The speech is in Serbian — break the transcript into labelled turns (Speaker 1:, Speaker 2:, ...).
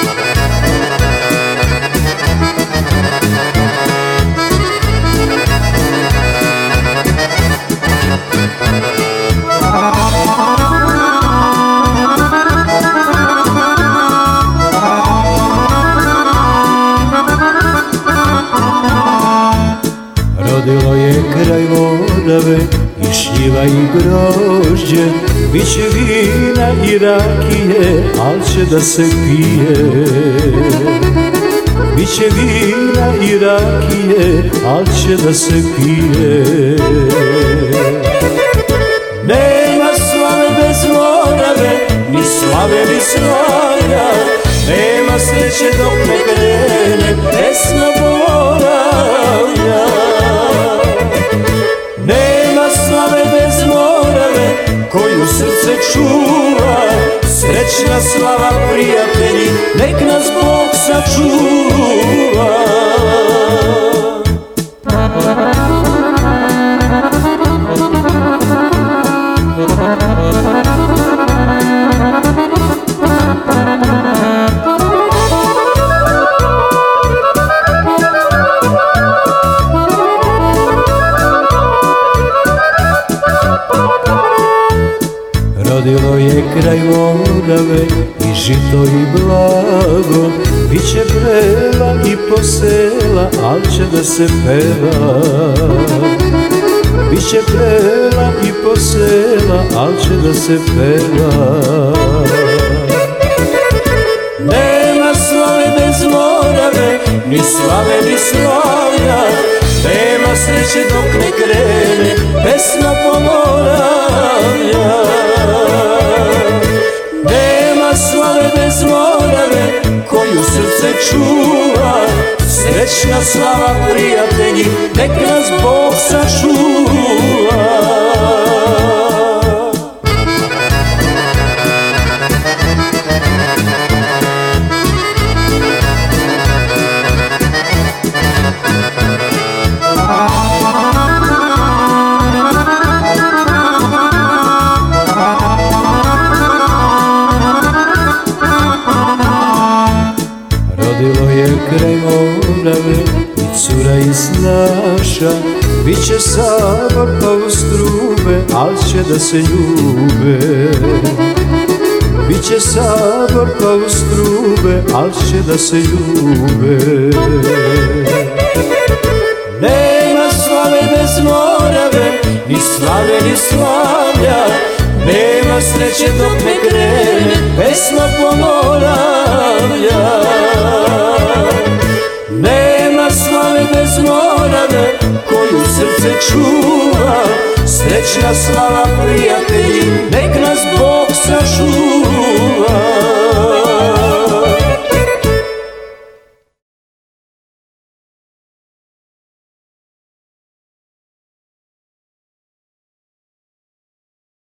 Speaker 1: Rodilo je kraj Morave i šljiva i grožđe, biće vina i rakije, al će da se pije. Biće vina i rakije, al će da se pije. Nema slave bez Morave, ni slave ni slavlja, nema sreće dok ne krene pesma Moravlja. Nema slave bez Morave, koju srce čuva, srećna slava prijatelji, nek nas Bog sačuva. Rodilo je kraj Morave i žito i blago, biće brela i posela, al će da se peva. Biće brela i posela, al će da se peva. Nema slave bez Morave, ni slave ni slavlja, nema sreće dok ne krene pesma Moravlja. Nema slave bez Morave, koju srce čuva, srećna slava prijatelji, nek nas Bog sačuva. Rodilo je kraj Morave i cura iz naša, biće sabor pa uz trube, al će da se ljube. Biće sabor pa uz trube, al će da se ljube. Nema slave bez Morave, ni slave ni slavlja, nema sreće dok ne krene pesma Moravlja. Nema slave bez Morave, koju srce čuva, srećna slava prijatelji, nek nas Bog sačuva.